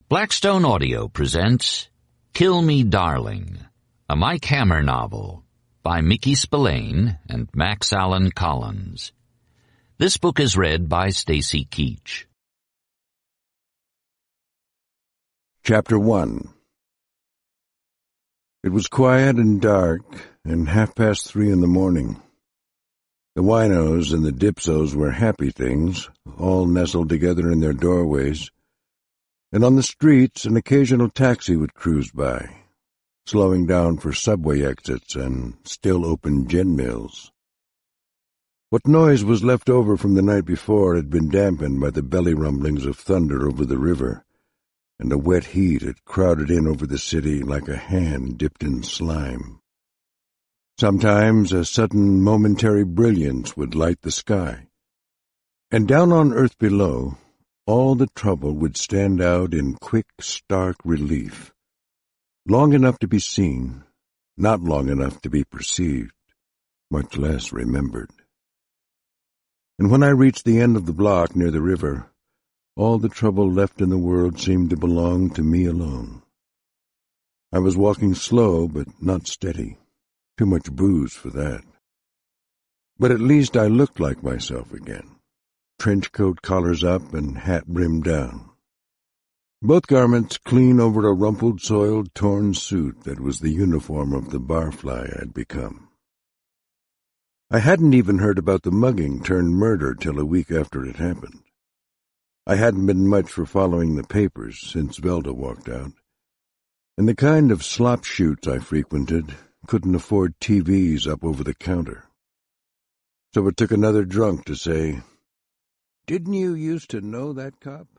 Blackstone Audio presents Kill Me Darling, a Mike Hammer novel by Mickey Spillane and Max Allan Collins. This book is read by Stacy Keach. Chapter 1. It was quiet and dark, and 3:30 in the morning. The winos and the dipsos were happy things, all nestled together in their doorways, and on the streets an occasional taxi would cruise by, slowing down for subway exits and still-open gin mills. What noise was left over from the night before had been dampened by the belly rumblings of thunder over the river, and a wet heat had crowded in over the city like a hand dipped in slime. Sometimes a sudden momentary brilliance would light the sky, and down on earth below all the trouble would stand out in quick, stark relief, long enough to be seen, not long enough to be perceived, much less remembered. And when I reached the end of the block near the river, all the trouble left in the world seemed to belong to me alone. I was walking slow, but not steady. Too much booze for that. But at least I looked like myself again. Trench coat collars up and hat brimmed down. Both garments clean over a rumpled, soiled, torn suit that was the uniform of the barfly I'd become. I hadn't even heard about the mugging turned murder till a week after it happened. I hadn't been much for following the papers since Velda walked out, and the kind of slop shoots I frequented couldn't afford TVs up over the counter. So it took another drunk to say, "Didn't you used to know that cop?"